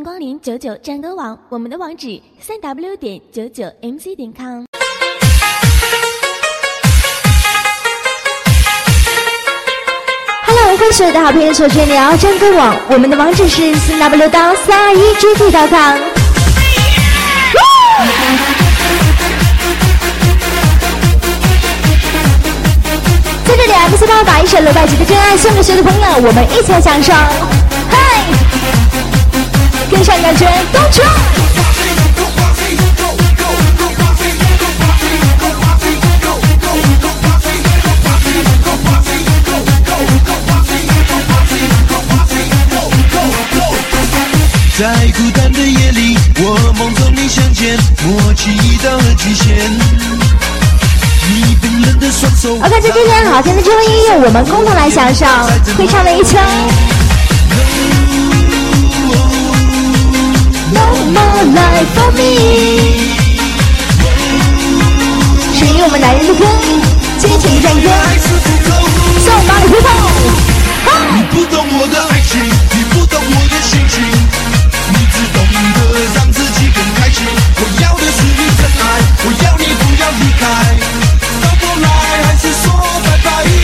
光临99战歌网，我们的网址3w.99mc.com。 Hello， 欢迎所有的好朋友收听聊战歌网，我们的网址是3w.321GT.com。在这里 MC8 把一首楼拜级的真爱送给所有的朋友，我们一起来享受。嗨，跟上感觉，动车。 在孤单的夜里，我梦中你相见，默契到了极限。你冰冷的双手。 OK， 在今天好听的中文音乐，我们共同来享受会唱的一腔。No more life for me， 属于我们男人的歌，激情战歌，送马里回放。 你不懂我的爱情，你不懂我的心情，你只懂得让自己更开心。我要的是你真爱，我要你不要离开，到头来还是说拜拜。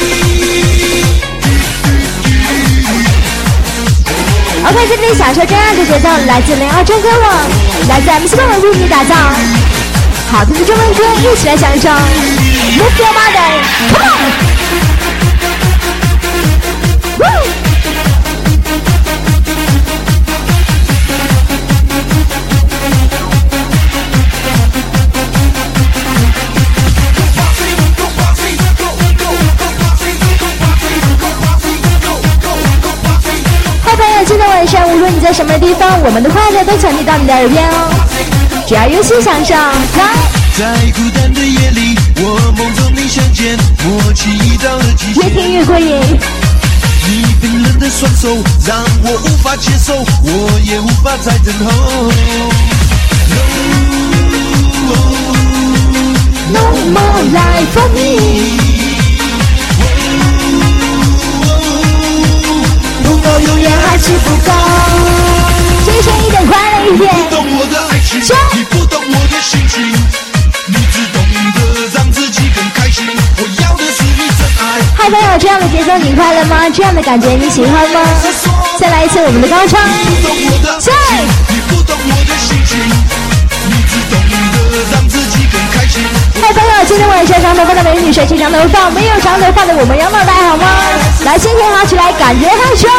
OK， 在这里享受真爱的节奏，来自02真歌网，来自 MC8 为你打造好听的中文歌，一起来享受 Lift Your Mother，Come on！ 今天晚上无论你在什么地方，我们的快乐都传递到你的耳边哦，只要用心享受。来， 在孤单的夜里，我梦中你相见，默契到了极限。 越听越过瘾。 你冰冷的双手让我无法接受，我也无法再等候。 No more life for me。不够永远还是不够，追求一点快乐一点。 你不懂我的爱情，你不懂我的心情，你只懂得让自己更开心。我要的是你真爱。 嗨，朋友，这样的节奏你快乐吗？这样的感觉你喜欢吗？再来一次我们的高潮。 再，你不懂我的心情，你只懂得让自己更开心。 嗨，朋友，今天晚上长头发的美女谁去长头发？没有长头发的我们摇脑袋好吗？来，心情好起来，感觉嗨帅！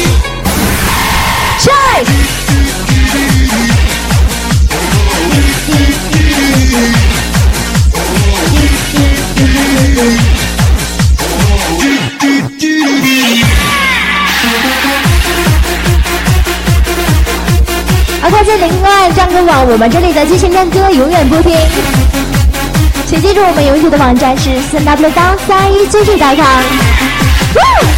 帅！OK， 在02战歌网，我们这里的激情战歌永远不停。请记住，我们永久的网站是3w.321GT.com。